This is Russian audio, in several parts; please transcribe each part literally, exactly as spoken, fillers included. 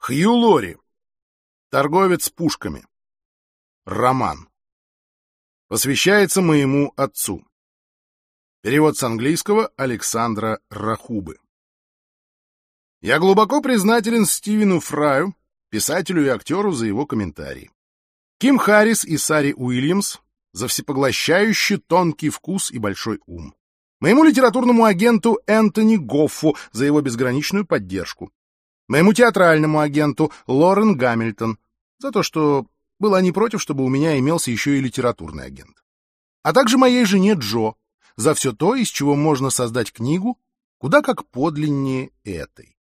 Хью Лори. Торговец пушками. Роман. Посвящается моему отцу. Перевод с английского Александра Рахубы. Я глубоко признателен Стивену Фраю, писателю и актеру, за его комментарии. Ким Харрис и Сари Уильямс за всепоглощающий тонкий вкус и большой ум. Моему литературному агенту Энтони Гоффу за его безграничную поддержку. Моему театральному агенту Лорен Гамильтон за то, что была не против, чтобы у меня имелся еще и литературный агент. А также моей жене Джо за все то, из чего можно создать книгу, куда как подлиннее этой.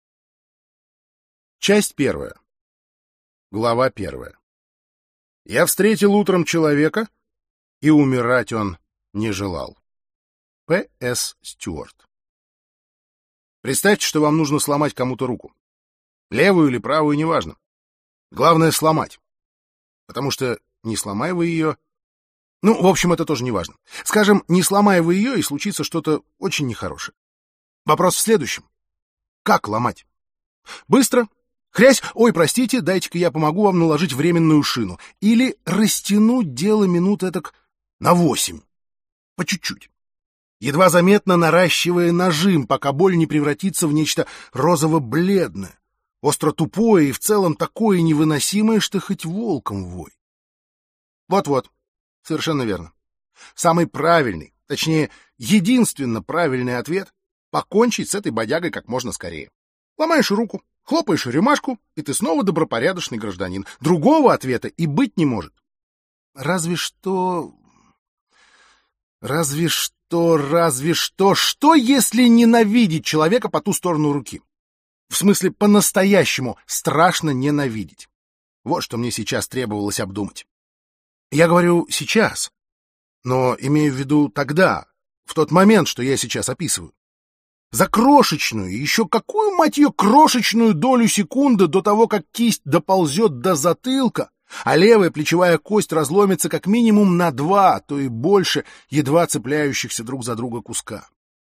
Часть первая. Глава первая. Я встретил утром человека, и умирать он не желал. П С Стюарт. Представьте, что вам нужно сломать кому-то руку. Левую или правую, неважно. Главное — сломать. Потому что не сломая вы ее... Ну, в общем, это тоже неважно. Скажем, не сломая вы ее, и случится что-то очень нехорошее. Вопрос в следующем. Как ломать? Быстро. Хрясь, ой, простите, дайте-ка я помогу вам наложить временную шину. Или растянуть дело минут этак на восемь. По чуть-чуть. Едва заметно наращивая нажим, пока боль не превратится в нечто розово-бледное, остро-тупое и в целом такое невыносимое, что хоть волком вой. Вот-вот, совершенно верно. Самый правильный, точнее, единственно правильный ответ — покончить с этой бодягой как можно скорее. Ломаешь руку, хлопаешь рюмашку, и ты снова добропорядочный гражданин. Другого ответа и быть не может. Разве что... Разве что, разве что... Что, если ненавидеть человека по ту сторону руки? В смысле, по-настоящему страшно ненавидеть. Вот что мне сейчас требовалось обдумать. Я говорю «сейчас», но имею в виду тогда, в тот момент, что я сейчас описываю. За крошечную, еще какую, мать ее, крошечную долю секунды до того, как кисть доползет до затылка, а левая плечевая кость разломится как минимум на два, а то и больше, едва цепляющихся друг за друга куска.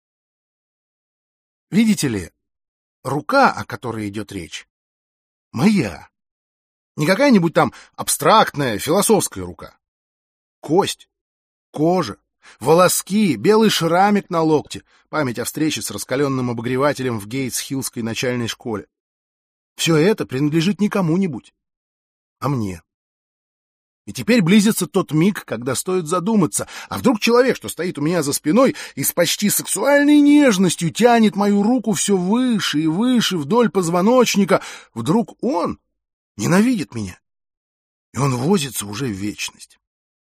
Видите ли, рука, о которой идет речь, моя. Не какая-нибудь там абстрактная, философская рука. Кость, кожа, волоски, белый шрамик на локте, память о встрече с раскаленным обогревателем в Гейтс-Хиллской начальной школе. Все это принадлежит не кому-нибудь, а мне. И теперь близится тот миг, когда стоит задуматься, а вдруг человек, что стоит у меня за спиной и с почти сексуальной нежностью тянет мою руку все выше и выше вдоль позвоночника, вдруг он ненавидит меня, и он возится уже в вечность.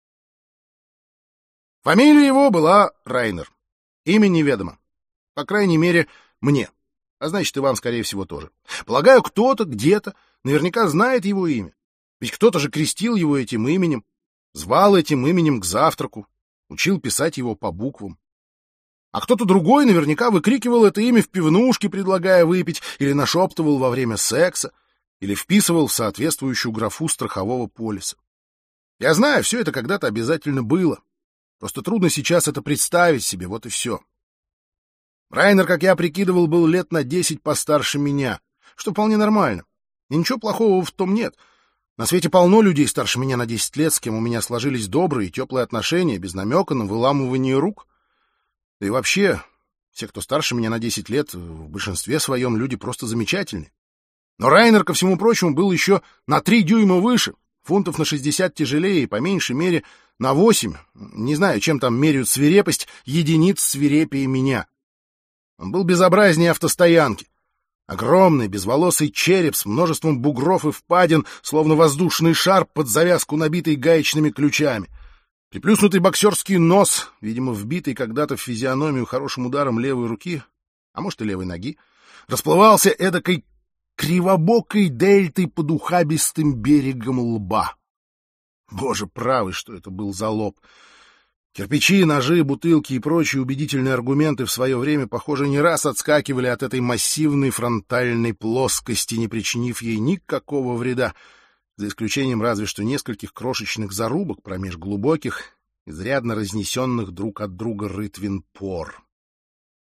Фамилия его была Райнер. Имя неведомо. По крайней мере, мне. А значит, и вам, скорее всего, тоже. Полагаю, кто-то где-то наверняка знает его имя. Ведь кто-то же крестил его этим именем, звал этим именем к завтраку, учил писать его по буквам. А кто-то другой наверняка выкрикивал это имя в пивнушке, предлагая выпить, или нашептывал во время секса, или вписывал в соответствующую графу страхового полиса. Я знаю, все это когда-то обязательно было. Просто трудно сейчас это представить себе, вот и все. Райнер, как я прикидывал, был лет на десять постарше меня, что вполне нормально. И ничего плохого в том нет. На свете полно людей старше меня на десять лет, с кем у меня сложились добрые и теплые отношения, без намека на выламывание рук. Да и вообще, все, кто старше меня на десять лет, в большинстве своем люди просто замечательные. Но Райнер, ко всему прочему, был еще на три дюйма выше, фунтов на шестьдесят тяжелее и, по меньшей мере, на восемь, не знаю, чем там меряют свирепость, единиц свирепее меня. Он был безобразнее автостоянки. Огромный безволосый череп с множеством бугров и впадин, словно воздушный шар под завязку, набитый гаечными ключами. Приплюснутый боксерский нос, видимо, вбитый когда-то в физиономию хорошим ударом левой руки, а может и левой ноги, расплывался эдакой кривобокой дельтой под ухабистым берегом лба. Боже правый, что это был за лоб! Кирпичи, ножи, бутылки и прочие убедительные аргументы в свое время, похоже, не раз отскакивали от этой массивной фронтальной плоскости, не причинив ей никакого вреда, за исключением разве что нескольких крошечных зарубок промеж глубоких, изрядно разнесенных друг от друга рытвин пор.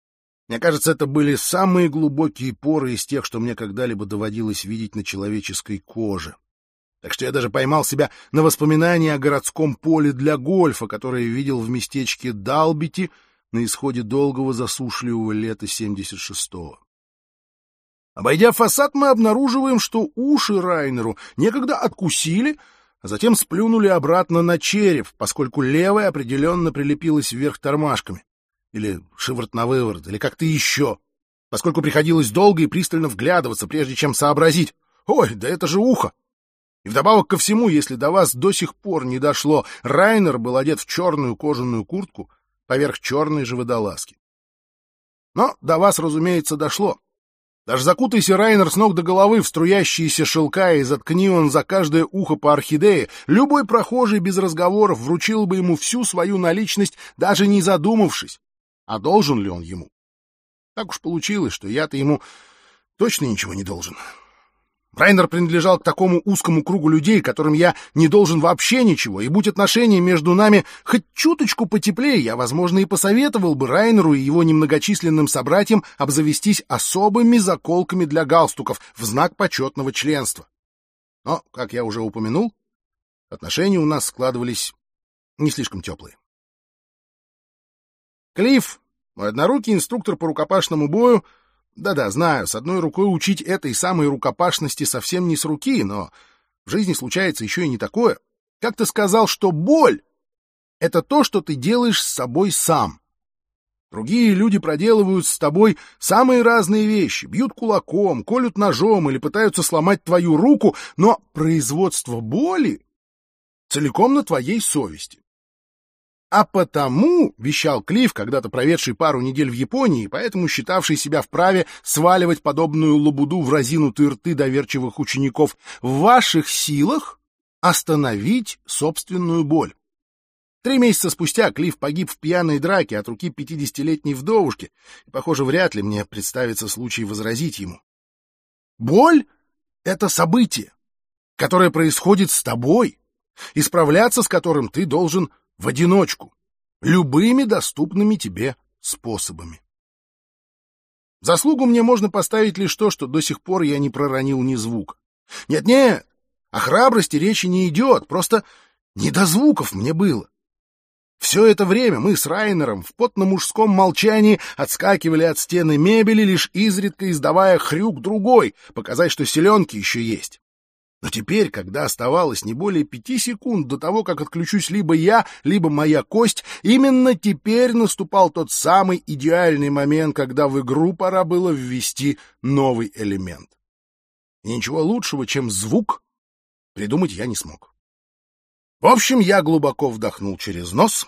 Мне кажется, это были самые глубокие поры из тех, что мне когда-либо доводилось видеть на человеческой коже. Так что я даже поймал себя на воспоминании о городском поле для гольфа, которое видел в местечке Далбити на исходе долгого засушливого лета семьдесят шестого. Обойдя фасад, мы обнаруживаем, что уши Райнеру некогда откусили, а затем сплюнули обратно на череп, поскольку левая определенно прилепилась вверх тормашками. Или шиворот на выворот, или как-то еще. Поскольку приходилось долго и пристально вглядываться, прежде чем сообразить. Ой, да это же ухо! И вдобавок ко всему, если до вас до сих пор не дошло, Райнер был одет в черную кожаную куртку поверх черной же водолазки. Но до вас, разумеется, дошло. Даже закутайся Райнер с ног до головы в струящиеся шелка и заткни он за каждое ухо по орхидее, любой прохожий без разговоров вручил бы ему всю свою наличность, даже не задумавшись, а должен ли он ему. Так уж получилось, что я-то ему точно ничего не должен. Райнер принадлежал к такому узкому кругу людей, которым я не должен вообще ничего, и будь отношения между нами хоть чуточку потеплее, я, возможно, и посоветовал бы Райнеру и его немногочисленным собратьям обзавестись особыми заколками для галстуков в знак почетного членства. Но, как я уже упомянул, отношения у нас складывались не слишком теплые. Клифф, мой однорукий инструктор по рукопашному бою. Да-да, знаю, с одной рукой учить этой самой рукопашности совсем не с руки, но в жизни случается еще и не такое. Как ты сказал, что боль — это то, что ты делаешь с собой сам. Другие люди проделывают с тобой самые разные вещи, бьют кулаком, колют ножом или пытаются сломать твою руку, но производство боли целиком на твоей совести. А потому, — вещал Клифф, когда-то проведший пару недель в Японии, и поэтому считавший себя вправе сваливать подобную лабуду в разинутые рты доверчивых учеников, — в ваших силах остановить собственную боль. Три месяца спустя Клифф погиб в пьяной драке от руки пятидесятилетней вдовушки, и, похоже, вряд ли мне представится случай возразить ему. Боль — это событие, которое происходит с тобой, и справляться с которым ты должен в одиночку, любыми доступными тебе способами. Заслугу мне можно поставить лишь то, что до сих пор я не проронил ни звука. Нет-нет, о храбрости речи не идет, просто не до звуков мне было. Все это время мы с Райнером в потно-мужском молчании отскакивали от стены мебели, лишь изредка издавая хрюк другой, показать, что селенки еще есть. Но теперь, когда оставалось не более пяти секунд до того, как отключусь либо я, либо моя кость, именно теперь наступал тот самый идеальный момент, когда в игру пора было ввести новый элемент. И ничего лучшего, чем звук, придумать я не смог. В общем, я глубоко вдохнул через нос,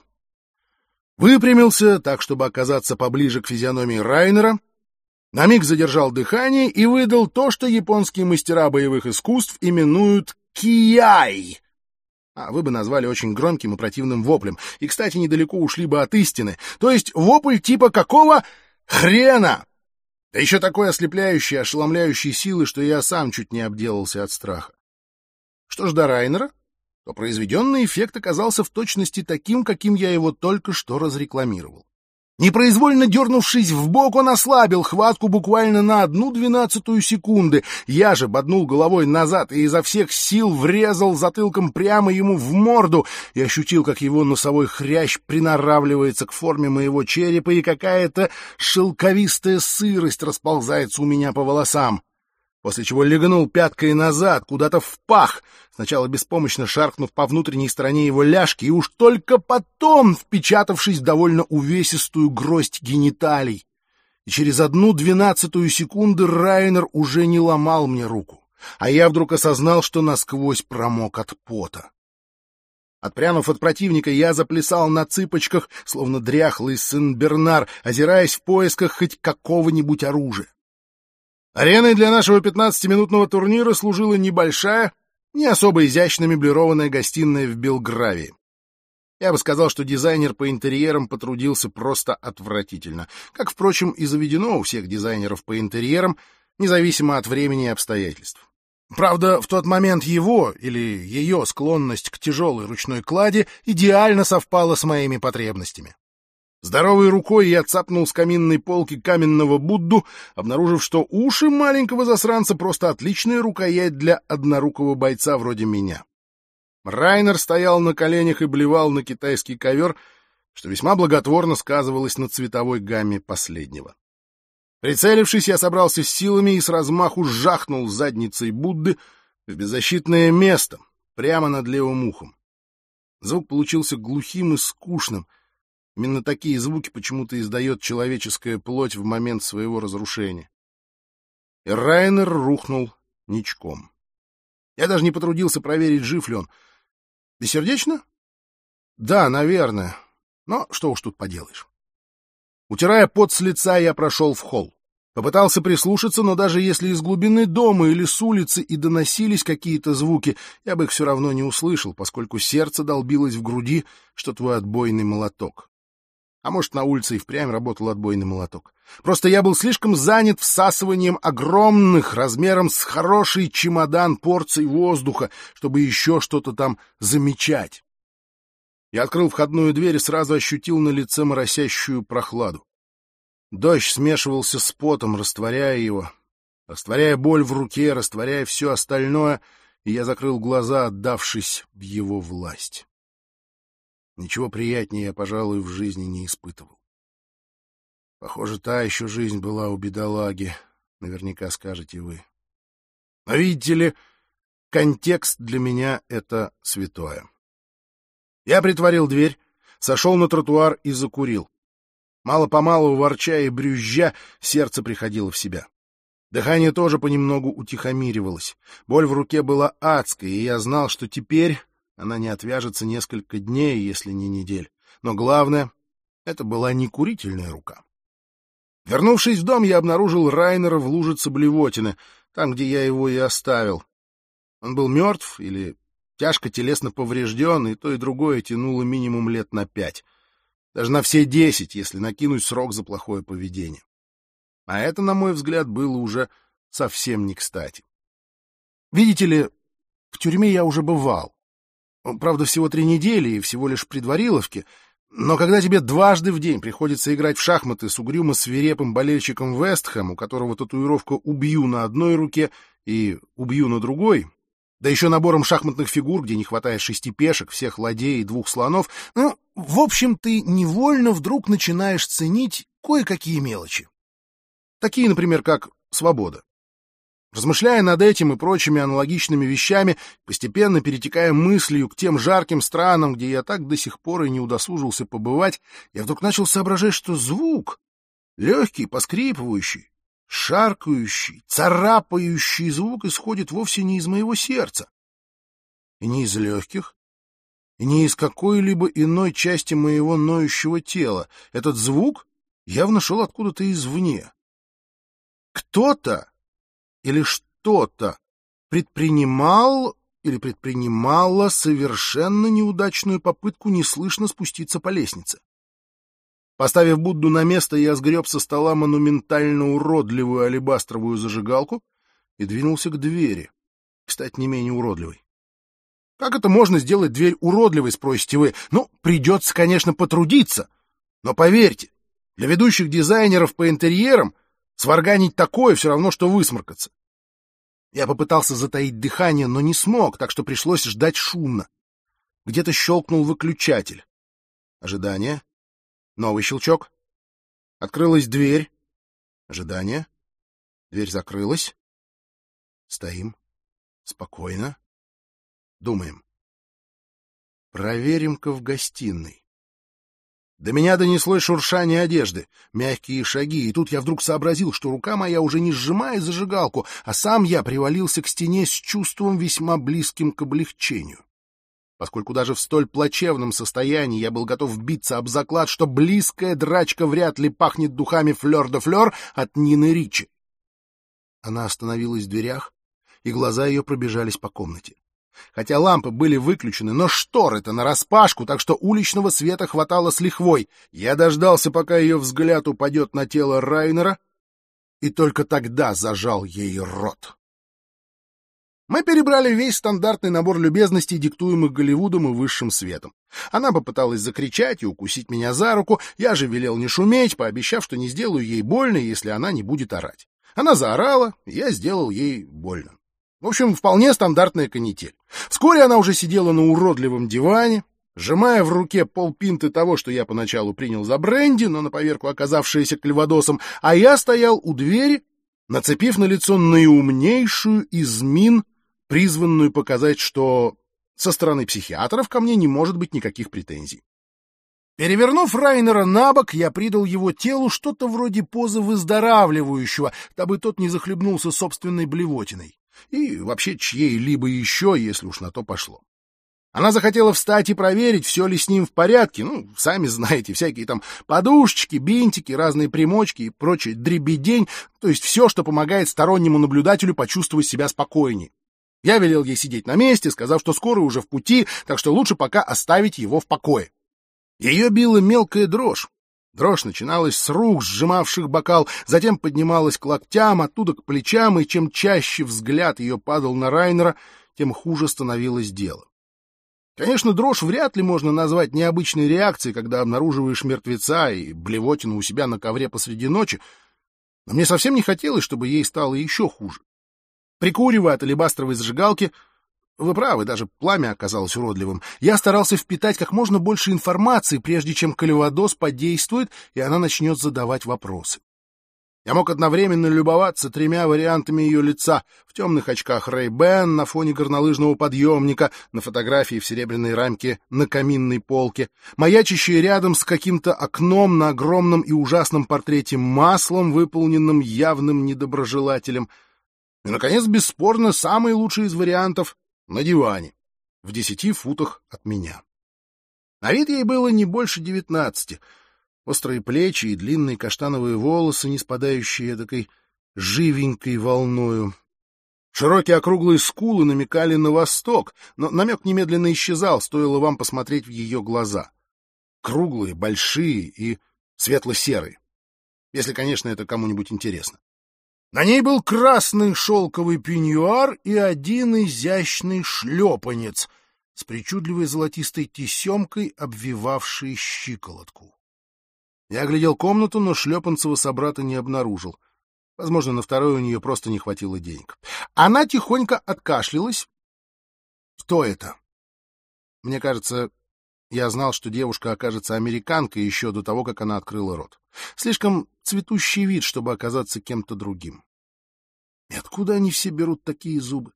выпрямился так, чтобы оказаться поближе к физиономии Райнера, на миг задержал дыхание и выдал то, что японские мастера боевых искусств именуют «кияй». А вы бы назвали очень громким и противным воплем. И, кстати, недалеко ушли бы от истины. То есть вопль типа какого хрена? Да еще такой ослепляющей, ошеломляющей силы, что я сам чуть не обделался от страха. Что ж до Райнера, то произведенный эффект оказался в точности таким, каким я его только что разрекламировал. Непроизвольно дернувшись вбок, он ослабил хватку буквально на одну двенадцатую секунды. Я же боднул головой назад и изо всех сил врезал затылком прямо ему в морду и ощутил, как его носовой хрящ приноравливается к форме моего черепа, и какая-то шелковистая сырость расползается у меня по волосам. После чего легнул пяткой назад, куда-то в пах, сначала беспомощно шаркнув по внутренней стороне его ляжки, и уж только потом впечатавшись в довольно увесистую гроздь гениталий. И через одну двенадцатую секунды Райнер уже не ломал мне руку, а я вдруг осознал, что насквозь промок от пота. Отпрянув от противника, я заплясал на цыпочках, словно дряхлый Сен-Бернар, озираясь в поисках хоть какого-нибудь оружия. Ареной для нашего пятнадцатиминутного турнира служила небольшая, не особо изящно меблированная гостиная в Белгравии. Я бы сказал, что дизайнер по интерьерам потрудился просто отвратительно, как, впрочем, и заведено у всех дизайнеров по интерьерам, независимо от времени и обстоятельств. Правда, в тот момент его или ее склонность к тяжелой ручной клади идеально совпала с моими потребностями. Здоровой рукой я цапнул с каминной полки каменного Будду, обнаружив, что уши маленького засранца просто отличная рукоять для однорукого бойца вроде меня. Райнер стоял на коленях и блевал на китайский ковер, что весьма благотворно сказывалось на цветовой гамме последнего. Прицелившись, я собрался с силами и с размаху жахнул задницей Будды в беззащитное место, прямо над левым ухом. Звук получился глухим и скучным. Именно такие звуки почему-то издает человеческая плоть в момент своего разрушения. И Райнер рухнул ничком. Я даже не потрудился проверить, жив ли он. Бессердечно? Да, наверное. Но что уж тут поделаешь. Утирая пот с лица, я прошел в холл. Попытался прислушаться, но даже если из глубины дома или с улицы и доносились какие-то звуки, я бы их все равно не услышал, поскольку сердце долбилось в груди, что твой отбойный молоток. А может, на улице и впрямь работал отбойный молоток. Просто я был слишком занят всасыванием огромных, размером с хороший чемодан порций воздуха, чтобы еще что-то там замечать. Я открыл входную дверь и сразу ощутил на лице моросящую прохладу. Дождь смешивался с потом, растворяя его, растворяя боль в руке, растворяя все остальное, и я закрыл глаза, отдавшись в его власть. Ничего приятнее я, пожалуй, в жизни не испытывал. Похоже, та еще жизнь была у бедолаги, наверняка скажете вы. Но видите ли, контекст для меня — это святое. Я притворил дверь, сошел на тротуар и закурил. Мало-помалу, ворча и брюзжа, сердце приходило в себя. Дыхание тоже понемногу утихомиривалось. Боль в руке была адской, и я знал, что теперь она не отвяжется несколько дней, если не недель. Но главное — это была не курительная рука. Вернувшись в дом, я обнаружил Райнера в лужице блевотины, там, где я его и оставил. Он был мертв или тяжко телесно поврежден, и то и другое тянуло минимум лет на пять. Даже на все десять, если накинуть срок за плохое поведение. А это, на мой взгляд, было уже совсем не кстати. Видите ли, в тюрьме я уже бывал. Правда, всего три недели и всего лишь предвариловки, но когда тебе дважды в день приходится играть в шахматы с угрюмо-свирепым болельщиком Вестхэм, у которого татуировка «убью» на одной руке и «убью» на другой, да еще набором шахматных фигур, где не хватает шести пешек, всех ладей и двух слонов, ну, в общем, ты невольно вдруг начинаешь ценить кое-какие мелочи. Такие, например, как свобода. Размышляя над этим и прочими аналогичными вещами, постепенно перетекая мыслью к тем жарким странам, где я так до сих пор и не удосужился побывать, я вдруг начал соображать, что звук, легкий, поскрипывающий, шаркающий, царапающий звук исходит вовсе не из моего сердца, и не из легких, и не из какой-либо иной части моего ноющего тела. Этот звук явно шел откуда-то извне. Кто-то или что-то предпринимал или предпринимала совершенно неудачную попытку неслышно спуститься по лестнице. Поставив Будду на место, я сгреб со стола монументально уродливую алебастровую зажигалку и двинулся к двери, кстати, не менее уродливой. Как это можно сделать дверь уродливой, спросите вы? Ну, придется, конечно, потрудиться, но поверьте, для ведущих дизайнеров по интерьерам сварганить такое все равно, что высморкаться. Я попытался затаить дыхание, но не смог, так что пришлось ждать шумно. Где-то щелкнул выключатель. Ожидание. Новый щелчок. Открылась дверь. Ожидание. Дверь закрылась. Стоим. Спокойно. Думаем. Проверим-ка в гостиной. До меня донеслось шуршание одежды, мягкие шаги, и тут я вдруг сообразил, что рука моя уже не сжимает зажигалку, а сам я привалился к стене с чувством весьма близким к облегчению. Поскольку даже в столь плачевном состоянии я был готов биться об заклад, что близкая драчка вряд ли пахнет духами флёр-де-флёр от Нины Ричи. Она остановилась в дверях, и глаза ее пробежались по комнате. Хотя лампы были выключены, но шторы-то нараспашку, так что уличного света хватало с лихвой. Я дождался, пока ее взгляд упадет на тело Райнера, и только тогда зажал ей рот. Мы перебрали весь стандартный набор любезностей, диктуемых Голливудом и высшим светом. Она попыталась закричать и укусить меня за руку, я же велел не шуметь, пообещав, что не сделаю ей больно, если она не будет орать. Она заорала, и я сделал ей больно. В общем, вполне стандартная канитель. Вскоре она уже сидела на уродливом диване, сжимая в руке полпинты того, что я поначалу принял за бренди, но на поверку оказавшееся кальвадосом, а я стоял у двери, нацепив на лицо наиумнейшую из мин, призванную показать, что со стороны психиатров ко мне не может быть никаких претензий. Перевернув Райнера на бок, я придал его телу что-то вроде позы выздоравливающего, дабы тот не захлебнулся собственной блевотиной. И вообще чьей-либо еще, если уж на то пошло. Она захотела встать и проверить, все ли с ним в порядке. Ну, сами знаете, всякие там подушечки, бинтики, разные примочки и прочее дребедень, то есть все, что помогает стороннему наблюдателю почувствовать себя спокойнее. Я велел ей сидеть на месте, сказав, что скоро уже в пути, так что лучше пока оставить его в покое. Ее била мелкая дрожь. Дрожь начиналась с рук, сжимавших бокал, затем поднималась к локтям, оттуда к плечам, и чем чаще взгляд ее падал на Райнера, тем хуже становилось дело. Конечно, дрожь вряд ли можно назвать необычной реакцией, когда обнаруживаешь мертвеца и блевотину у себя на ковре посреди ночи, но мне совсем не хотелось, чтобы ей стало еще хуже. Прикуривая от алебастровой зажигалки, вы правы, даже пламя оказалось уродливым, я старался впитать как можно больше информации, прежде чем кальвадос подействует, и она начнет задавать вопросы. Я мог одновременно любоваться тремя вариантами ее лица: в темных очках Ray-Ban на фоне горнолыжного подъемника, на фотографии в серебряной рамке на каминной полке, маячащие рядом с каким-то окном на огромном и ужасном портрете маслом, выполненным явным недоброжелателем. И, наконец, бесспорно, самый лучший из вариантов — на диване, в десяти футах от меня. На вид ей было не больше девятнадцати. Острые плечи и длинные каштановые волосы, не спадающие такой живенькой волною. Широкие округлые скулы намекали на восток, но намек немедленно исчезал, стоило вам посмотреть в ее глаза. Круглые, большие и светло-серые. Если, конечно, это кому-нибудь интересно. На ней был красный шелковый пеньюар и один изящный шлепанец с причудливой золотистой тесемкой, обвивавшей щиколотку. Я оглядел комнату, но шлепанцева собрата не обнаружил. Возможно, на второй у нее просто не хватило денег. Она тихонько откашлялась. Кто это? Мне кажется, я знал, что девушка окажется американкой еще до того, как она открыла рот. Слишком цветущий вид, чтобы оказаться кем-то другим. И откуда они все берут такие зубы?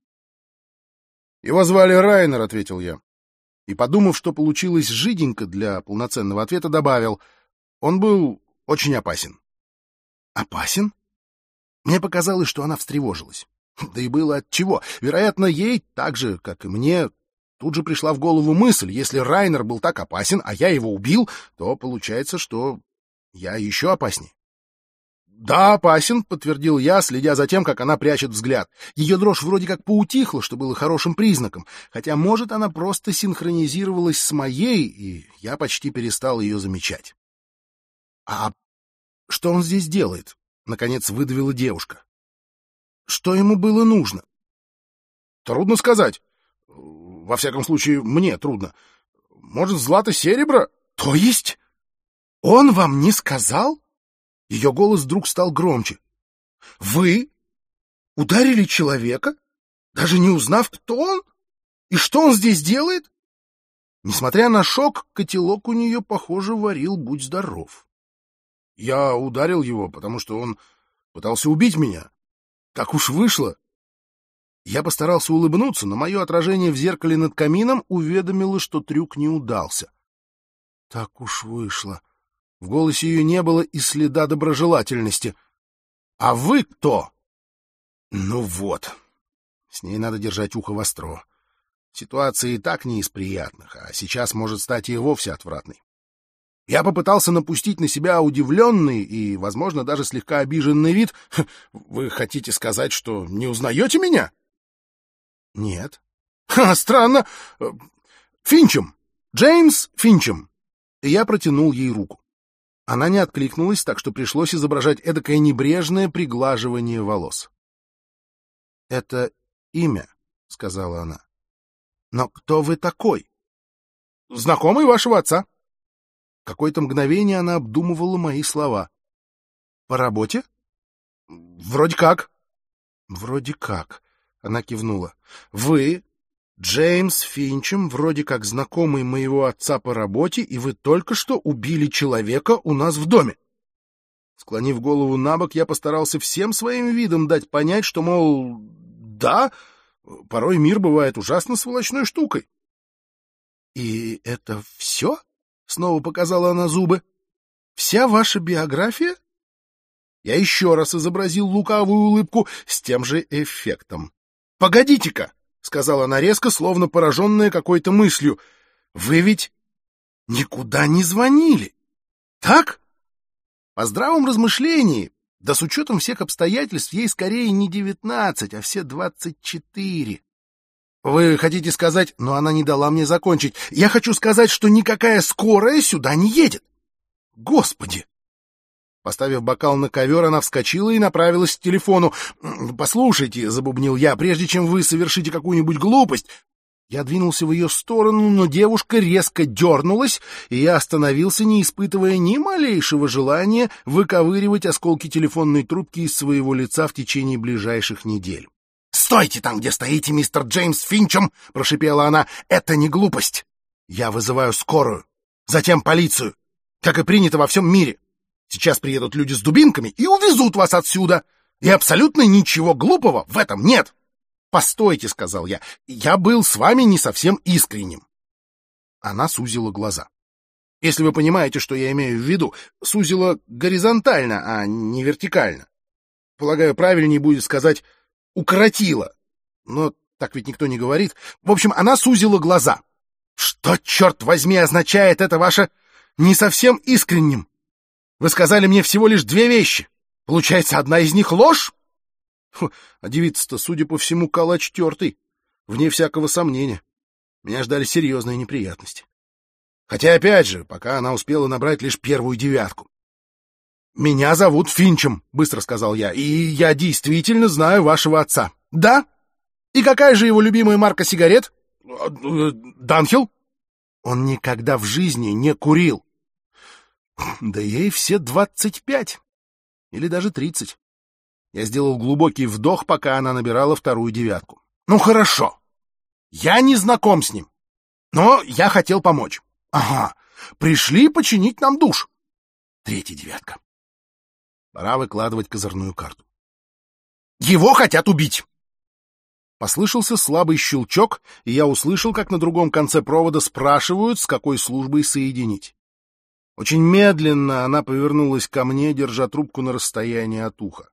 Его звали Райнер, — ответил я. И, подумав, что получилось жиденько для полноценного ответа, добавил: он был очень опасен. Опасен? Мне показалось, что она встревожилась. Да и было отчего. Вероятно, ей, так же, как и мне, тут же пришла в голову мысль: если Райнер был так опасен, а я его убил, то получается, что я еще опаснее. «Да, опасен», — подтвердил я, следя за тем, как она прячет взгляд. Ее дрожь вроде как поутихла, что было хорошим признаком, хотя, может, она просто синхронизировалась с моей, и я почти перестал ее замечать. «А что он здесь делает?» — наконец выдавила девушка. «Что ему было нужно?» «Трудно сказать. Во всяком случае, мне трудно. Может, злато-серебро?» «То есть он вам не сказал?» Ее голос вдруг стал громче. «Вы ударили человека, даже не узнав, кто он? И что он здесь делает?» Несмотря на шок, котелок у нее, похоже, варил «будь здоров». «Я ударил его, потому что он пытался убить меня. Так уж вышло». Я постарался улыбнуться, но мое отражение в зеркале над камином уведомило, что трюк не удался. «Так уж вышло». В голосе ее не было и следа доброжелательности. «А вы кто?» «Ну вот. С ней надо держать ухо востро. Ситуация и так не из приятных, а сейчас может стать и вовсе отвратной. Я попытался напустить на себя удивленный и, возможно, даже слегка обиженный вид. Вы хотите сказать, что не узнаете меня?» «Нет». «Ха, странно. Финчем. Джеймс Финчем». И я протянул ей руку. Она не откликнулась, так что пришлось изображать эдакое небрежное приглаживание волос. «Это имя?» — сказала она. Но кто вы такой? Знакомый вашего отца. Какое-то мгновение она обдумывала мои слова. По работе? Вроде как. Вроде как. Она кивнула. Вы, Джеймс Финчем, вроде как знакомый моего отца по работе, и вы только что убили человека у нас в доме. Склонив голову набок, я постарался всем своим видом дать понять, что, мол, да, порой мир бывает ужасно сволочной штукой. — И это все? — снова показала она зубы. — Вся ваша биография? Я еще раз изобразил лукавую улыбку с тем же эффектом. — Погодите-ка! — сказала она резко, словно пораженная какой-то мыслью. — Вы ведь никуда не звонили, так? По здравом размышлении, да с учетом всех обстоятельств, ей скорее не девятнадцать, а все двадцать четыре. Вы хотите сказать, но она не дала мне закончить. Я хочу сказать, что никакая скорая сюда не едет. Господи! Поставив бокал на ковер, она вскочила и направилась к телефону. «Послушайте», — забубнил я, — «прежде чем вы совершите какую-нибудь глупость...» Я двинулся в ее сторону, но девушка резко дернулась, и я остановился, не испытывая ни малейшего желания выковыривать осколки телефонной трубки из своего лица в течение ближайших недель. «Стойте там, где стоите, мистер Джеймс Финчем!» — прошипела она. «Это не глупость. Я вызываю скорую, затем полицию, как и принято во всем мире. Сейчас приедут люди с дубинками и увезут вас отсюда. И абсолютно ничего глупого в этом нет. «Постойте», — сказал я, — «я был с вами не совсем искренним». Она сузила глаза. Если вы понимаете, что я имею в виду, сузила горизонтально, а не вертикально. Полагаю, правильнее будет сказать «укоротила». Но так ведь никто не говорит. В общем, она сузила глаза. «Что, черт возьми, означает это ваше не совсем искренним? Вы сказали мне всего лишь две вещи. Получается, одна из них ложь?» Фу, а девица-то, судя по всему, калач тертый, вне всякого сомнения. Меня ждали серьезные неприятности. Хотя, опять же, пока она успела набрать лишь первую девятку. «Меня зовут Финчем», — быстро сказал я, — «и я действительно знаю вашего отца». «Да? И какая же его любимая марка сигарет?» «Данхил». «Он никогда в жизни не курил». «Да ей все двадцать пять. Или даже тридцать». Я сделал глубокий вдох, пока она набирала вторую девятку. «Ну, хорошо. Я не знаком с ним. Но я хотел помочь. Ага. Пришли починить нам душ». Третья девятка. Пора выкладывать козырную карту. «Его хотят убить!» Послышался слабый щелчок, и я услышал, как на другом конце провода спрашивают, с какой службой соединить. Очень медленно она повернулась ко мне, держа трубку на расстоянии от уха.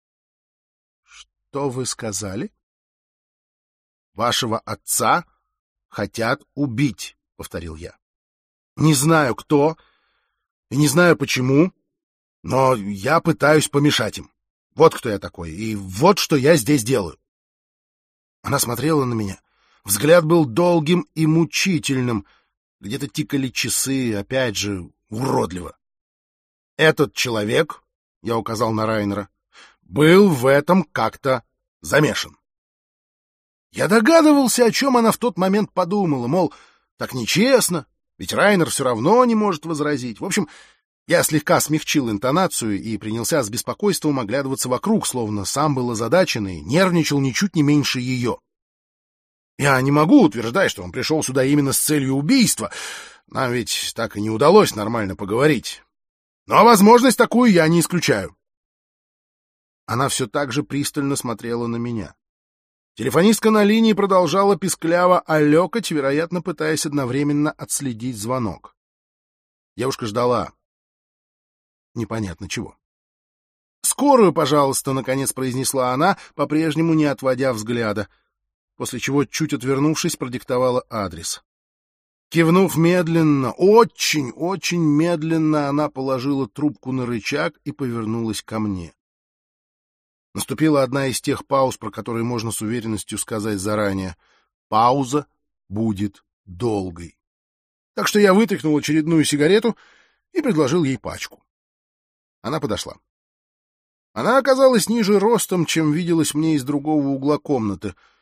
«Что вы сказали?» «Вашего отца хотят убить», — повторил я. «Не знаю, кто, и не знаю, почему, но я пытаюсь помешать им. Вот кто я такой, и вот что я здесь делаю». Она смотрела на меня. Взгляд был долгим и мучительным. Где-то тикали часы, опять же, уродливо. «Этот человек», — я указал на Райнера, — «был в этом как-то замешан». Я догадывался, о чем она в тот момент подумала, мол, так нечестно, ведь Райнер все равно не может возразить. В общем, я слегка смягчил интонацию и принялся с беспокойством оглядываться вокруг, словно сам был озадачен и нервничал ничуть не меньше ее. Я не могу утверждать, что он пришел сюда именно с целью убийства. Нам ведь так и не удалось нормально поговорить. Но возможность такую я не исключаю. Она все так же пристально смотрела на меня. Телефонистка на линии продолжала пискляво алёкать, вероятно, пытаясь одновременно отследить звонок. Девушка ждала. Непонятно чего. «Скорую, пожалуйста», — наконец произнесла она, по-прежнему не отводя взгляда, после чего, чуть отвернувшись, продиктовала адрес. Кивнув медленно, очень-очень медленно, она положила трубку на рычаг и повернулась ко мне. Наступила одна из тех пауз, про которые можно с уверенностью сказать заранее. Пауза будет долгой. Так что я вытряхнул очередную сигарету и предложил ей пачку. Она подошла. Она оказалась ниже ростом, чем виделось мне из другого угла комнаты.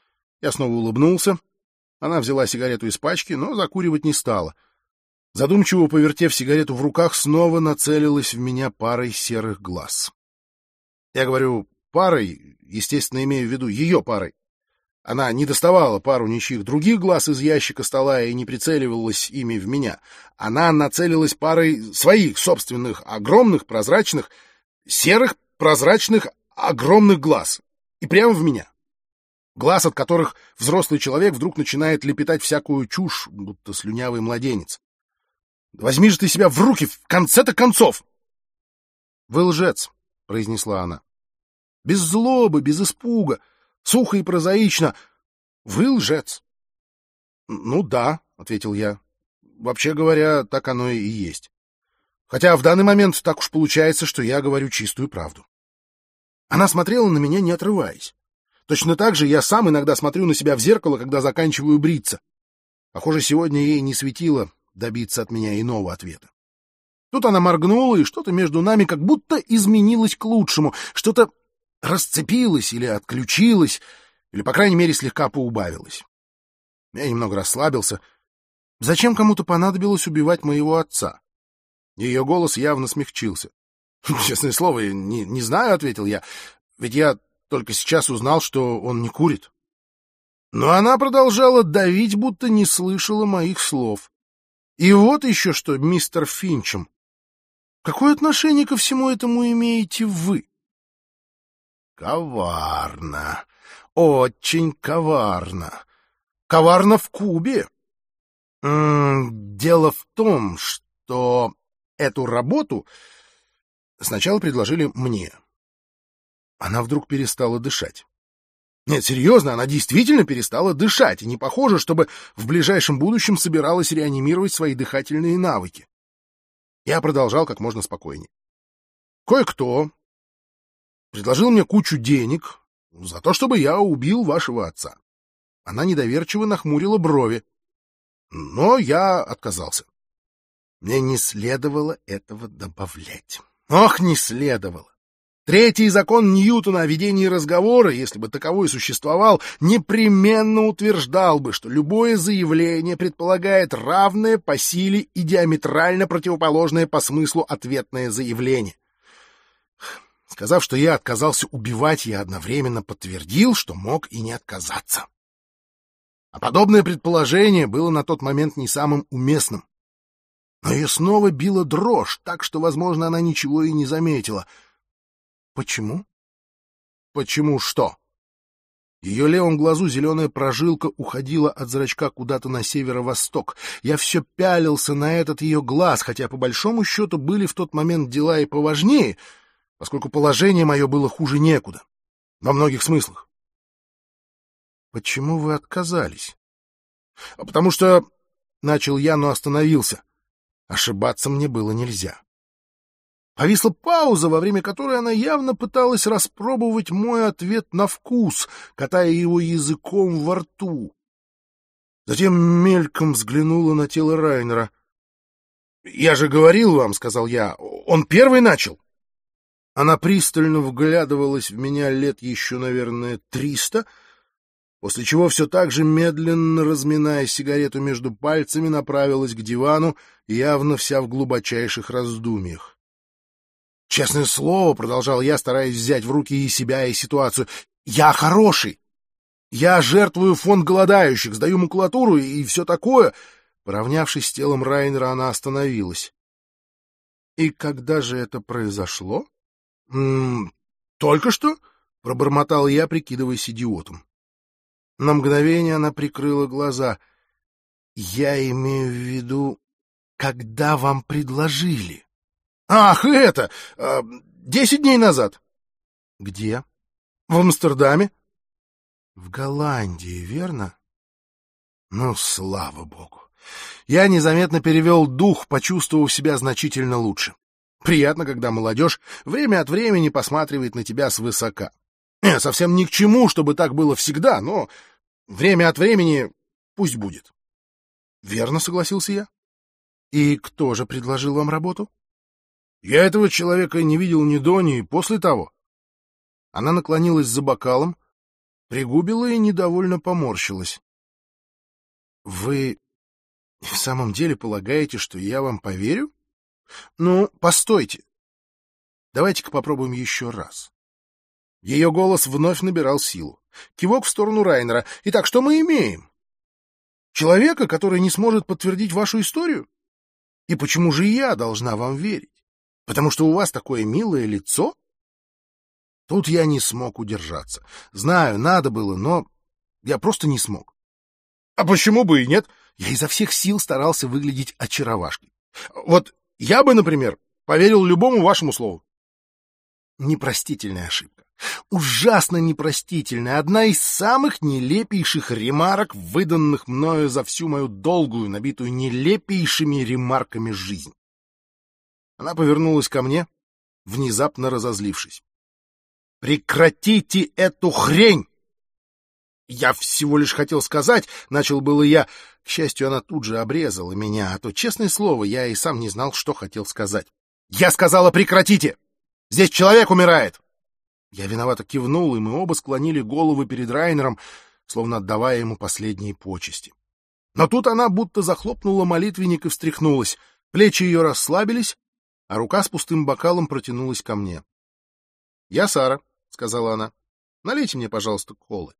Я снова улыбнулся. Она взяла сигарету из пачки, но закуривать не стала. Задумчиво повертев сигарету в руках, снова нацелилась в меня парой серых глаз. Я говорю «парой», естественно, имею в виду ее парой. Она не доставала пару ничьих других глаз из ящика стола и не прицеливалась ими в меня. Она нацелилась парой своих собственных огромных, прозрачных, серых, прозрачных, огромных глаз. И прямо в меня. Глаз, от которых взрослый человек вдруг начинает лепетать всякую чушь, будто слюнявый младенец. Да возьми же ты себя в руки, в конце-то концов! — Вы лжец, — произнесла она. — Без злобы, без испуга, сухо и прозаично. Вы лжец. — Ну да, — ответил я. — Вообще говоря, так оно и есть. Хотя в данный момент так уж получается, что я говорю чистую правду. Она смотрела на меня, не отрываясь. Точно так же я сам иногда смотрю на себя в зеркало, когда заканчиваю бриться. Похоже, сегодня ей не светило добиться от меня иного ответа. Тут она моргнула, и что-то между нами как будто изменилось к лучшему, что-то расцепилось или отключилось, или, по крайней мере, слегка поубавилось. Я немного расслабился. Зачем кому-то понадобилось убивать моего отца? Ее голос явно смягчился. — Честное слово, не, не знаю, — ответил я, — ведь я только сейчас узнал, что он не курит. Но она продолжала давить, будто не слышала моих слов. И вот еще что, мистер Финчем. Какое отношение ко всему этому имеете вы? Коварно. Очень коварно. Коварно в Кубе. М-м, дело в том, что эту работу сначала предложили мне. Она вдруг перестала дышать. Нет, серьезно, она действительно перестала дышать, и не похоже, чтобы в ближайшем будущем собиралась реанимировать свои дыхательные навыки. Я продолжал как можно спокойнее. Кое-кто предложил мне кучу денег за то, чтобы я убил вашего отца. Она недоверчиво нахмурила брови. Но я отказался. Мне не следовало этого добавлять. Ох, не следовало. Третий закон Ньютона о ведении разговора, если бы таковой существовал, непременно утверждал бы, что любое заявление предполагает равное по силе и диаметрально противоположное по смыслу ответное заявление. Сказав, что я отказался убивать, я одновременно подтвердил, что мог и не отказаться. А подобное предположение было на тот момент не самым уместным. Но ее снова била дрожь, так что, возможно, она ничего и не заметила. Почему? Почему что? В ее левом глазу зеленая прожилка уходила от зрачка куда-то на северо-восток. Я все пялился на этот ее глаз, хотя по большому счету были в тот момент дела и поважнее, поскольку положение мое было хуже некуда. Во многих смыслах. Почему вы отказались? А потому что... Начал я, но остановился. Ошибаться мне было нельзя. Повисла пауза, во время которой она явно пыталась распробовать мой ответ на вкус, катая его языком во рту. Затем мельком взглянула на тело Райнера. — Я же говорил вам, — сказал я, — он первый начал. Она пристально вглядывалась в меня лет еще, наверное, триста, после чего все так же медленно, разминая сигарету между пальцами, направилась к дивану, явно вся в глубочайших раздумьях. «Честное слово, — продолжал я, стараясь взять в руки и себя, и ситуацию, — я хороший. Я жертвую фонд голодающих, сдаю макулатуру и все такое». Поравнявшись с телом Райнера, она остановилась. «И когда же это произошло?» «М-м, только что?» — пробормотал я, прикидываясь идиотом. На мгновение она прикрыла глаза. «Я имею в виду, когда вам предложили». «Ах, это! Десять дней назад». «Где?» «В Амстердаме». «В Голландии, верно?» «Ну, слава богу». Я незаметно перевел дух, почувствовав себя значительно лучше. Приятно, когда молодежь время от времени посматривает на тебя свысока. Э, совсем ни к чему, чтобы так было всегда, но время от времени пусть будет. «Верно», — согласился я. «И кто же предложил вам работу?» «Я этого человека не видел ни до, ни после того». Она наклонилась за бокалом, Пригубила и недовольно поморщилась. — Вы в самом деле полагаете, что я вам поверю? Ну, постойте. Давайте-ка попробуем еще раз. Ее голос вновь набирал силу. Кивок в сторону Райнера. Итак, что мы имеем? Человека, который не сможет подтвердить вашу историю? И почему же я должна вам верить? Потому что у вас такое милое лицо? Тут я не смог удержаться. Знаю, надо было, но я просто не смог. А почему бы и нет? Я изо всех сил старался выглядеть очаровашкой. Вот я бы, например, поверил любому вашему слову. Непростительная ошибка. Ужасно непростительная. Одна из самых нелепейших ремарок, выданных мною за всю мою долгую, набитую нелепейшими ремарками жизнь. Она повернулась ко мне, внезапно разозлившись. «Прекратите эту хрень!» «Я всего лишь хотел сказать», — начал было я. К счастью, она тут же обрезала меня, а то, честное слово, я и сам не знал, что хотел сказать. «Я сказала, прекратите! Здесь человек умирает!» Я виновато кивнул, и мы оба склонили головы перед Райнером, словно отдавая ему последние почести. Но тут она будто захлопнула молитвенник и встряхнулась. Плечи ее расслабились, а рука с пустым бокалом протянулась ко мне. «Я Сара», — сказала она. «Налейте мне, пожалуйста, колы».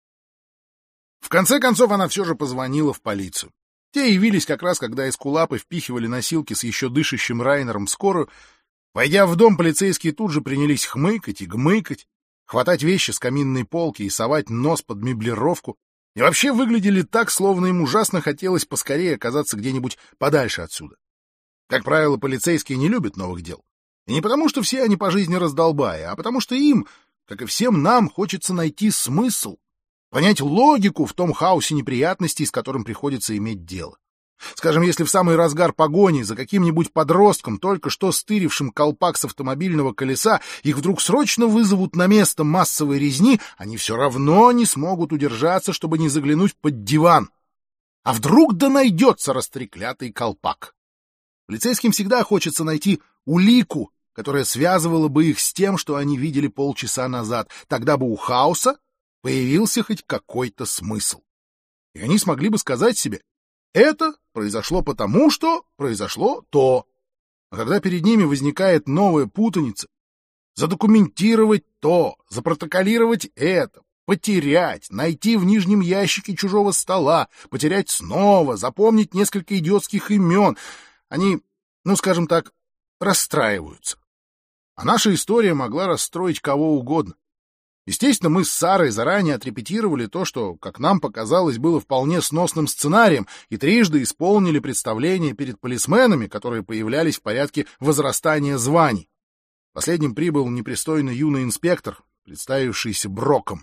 В конце концов, она все же позвонила в полицию. Те явились как раз, когда эскулапы впихивали носилки с еще дышащим Райнером в скорую. Войдя в дом, полицейские тут же принялись хмыкать и гмыкать, хватать вещи с каминной полки и совать нос под меблировку. И вообще выглядели так, словно им ужасно хотелось поскорее оказаться где-нибудь подальше отсюда. Как правило, полицейские не любят новых дел. И не потому, что все они по жизни раздолбая, а потому что им, как и всем нам, хочется найти смысл, понять логику в том хаосе неприятностей, с которым приходится иметь дело. Скажем, если в самый разгар погони за каким-нибудь подростком, только что стырившим колпак с автомобильного колеса, их вдруг срочно вызовут на место массовой резни, они все равно не смогут удержаться, чтобы не заглянуть под диван. А вдруг да найдется растреклятый колпак? Полицейским всегда хочется найти улику, которая связывала бы их с тем, что они видели полчаса назад. Тогда бы у хаоса появился хоть какой-то смысл. И они смогли бы сказать себе: это произошло потому, что произошло то. А когда перед ними возникает новая путаница, задокументировать то, запротоколировать это, потерять, найти в нижнем ящике чужого стола, потерять снова, запомнить несколько идиотских имен, они, ну, скажем так, расстраиваются. А наша история могла расстроить кого угодно. Естественно, мы с Сарой заранее отрепетировали то, что, как нам показалось, было вполне сносным сценарием, и трижды исполнили представление перед полисменами, которые появлялись в порядке возрастания званий. Последним прибыл непристойно юный инспектор, представившийся Броком.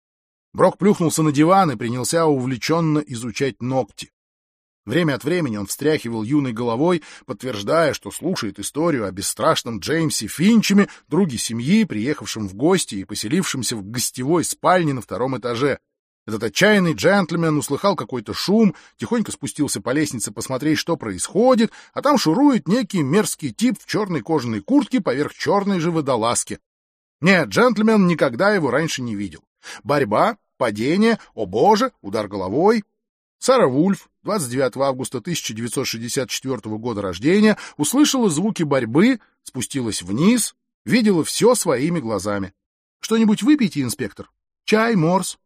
Брок плюхнулся на диван и принялся увлеченно изучать ногти. Время от времени он встряхивал юной головой, подтверждая, что слушает историю о бесстрашном Джеймсе Финчеме, друге семьи, приехавшем в гости и поселившемся в гостевой спальне на втором этаже. Этот отчаянный джентльмен услыхал какой-то шум, тихонько спустился по лестнице посмотреть, что происходит, а там шурует некий мерзкий тип в черной кожаной куртке поверх черной же водолазки. Нет, джентльмен никогда его раньше не видел. Борьба, падение, о боже, удар головой. Сара Вульф, двадцать девятого августа тысяча девятьсот шестьдесят четвёртого года рождения, услышала звуки борьбы, спустилась вниз, видела все своими глазами. Что-нибудь выпейте, инспектор? Чай, морс?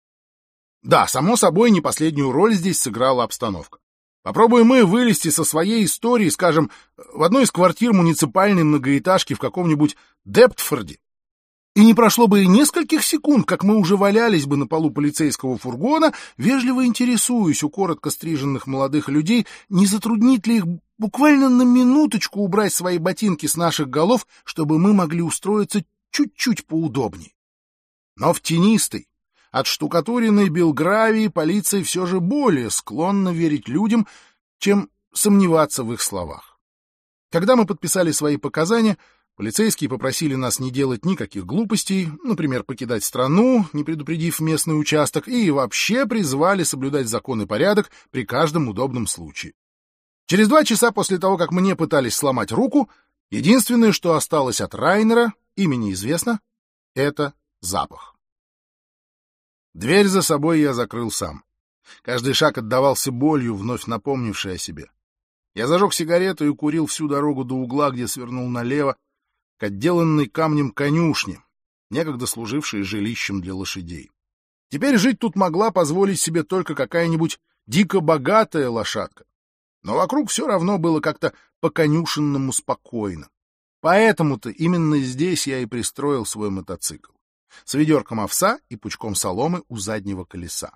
Да, само собой, не последнюю роль здесь сыграла обстановка. Попробуем мы вылезти со своей истории, скажем, в одной из квартир муниципальной многоэтажки в каком-нибудь Дептфорде. И не прошло бы и нескольких секунд, как мы уже валялись бы на полу полицейского фургона, вежливо интересуясь у коротко стриженных молодых людей, не затруднит ли их буквально на минуточку убрать свои ботинки с наших голов, чтобы мы могли устроиться чуть-чуть поудобнее. Но в тенистой, отштукатуренной Белгравии полиция все же более склонна верить людям, чем сомневаться в их словах. Когда мы подписали свои показания, полицейские попросили нас не делать никаких глупостей, например, покидать страну, не предупредив местный участок, и вообще призвали соблюдать закон и порядок при каждом удобном случае. Через два часа после того, как мне пытались сломать руку, единственное, что осталось от Райнера, имя неизвестно, это запах. Дверь за собой я закрыл сам. Каждый шаг отдавался болью, вновь напомнившей о себе. Я зажег сигарету и курил всю дорогу до угла, где свернул налево, к отделанной камнем конюшне, некогда служившей жилищем для лошадей. Теперь жить тут могла позволить себе только какая-нибудь дико богатая лошадка. Но вокруг все равно было как-то по-конюшенному спокойно. Поэтому-то именно здесь я и пристроил свой мотоцикл. С ведерком овса и пучком соломы у заднего колеса.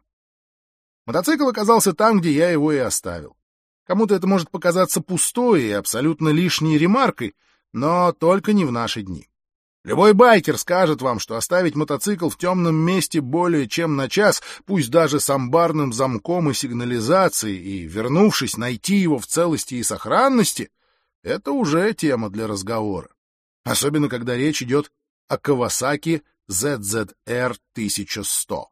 Мотоцикл оказался там, где я его и оставил. Кому-то это может показаться пустой и абсолютно лишней ремаркой, но только не в наши дни. Любой байкер скажет вам, что оставить мотоцикл в темном месте более чем на час, пусть даже с амбарным замком и сигнализацией, и, вернувшись, найти его в целости и сохранности, это уже тема для разговора. Особенно, когда речь идет о Kawasaki зет зет эр тысяча сто.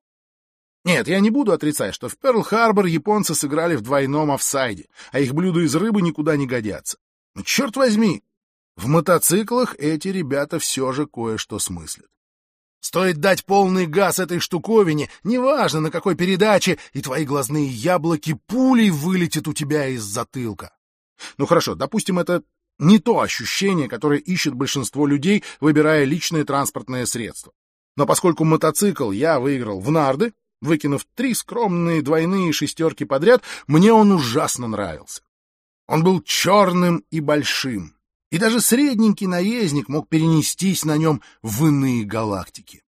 Нет, я не буду отрицать, что в Пёрл-Харбор японцы сыграли в двойном офсайде, а их блюда из рыбы никуда не годятся. Но черт возьми! В мотоциклах эти ребята все же кое-что смыслят. Стоит дать полный газ этой штуковине, неважно на какой передаче, и твои глазные яблоки пулей вылетят у тебя из затылка. Ну хорошо, допустим, это не то ощущение, которое ищет большинство людей, выбирая личное транспортное средство. Но поскольку мотоцикл я выиграл в нарды, выкинув три скромные двойные шестерки подряд, мне он ужасно нравился. Он был черным и большим. И даже средненький наездник мог перенестись на нем в иные галактики.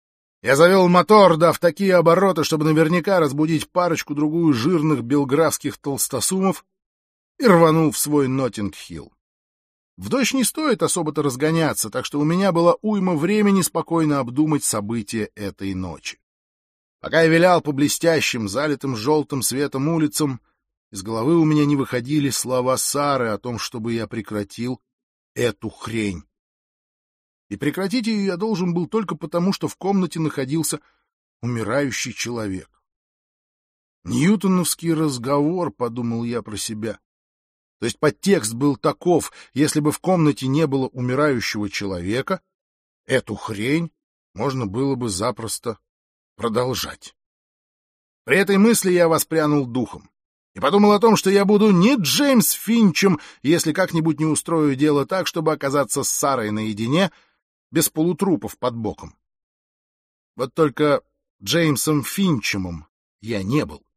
Я завел мотор, дав такие обороты, чтобы наверняка разбудить парочку-другую жирных белграфских толстосумов, и рванул в свой Ноттинг-Хилл. В дождь не стоит особо-то разгоняться, так что у меня была уйма времени спокойно обдумать события этой ночи. Пока я вилял по блестящим, залитым желтым светом улицам, из головы у меня не выходили слова Сары о том, чтобы я прекратил эту хрень. И прекратить ее я должен был только потому, что в комнате находился умирающий человек. Ньютоновский разговор, подумал я про себя. То есть подтекст был таков: если бы в комнате не было умирающего человека, эту хрень можно было бы запросто продолжать. При этой мысли я воспрянул духом и подумал о том, что я буду не Джеймс Финчем, если как-нибудь не устрою дело так, чтобы оказаться с Сарой наедине, без полутрупов под боком. Вот только Джеймсом Финчемом я не был.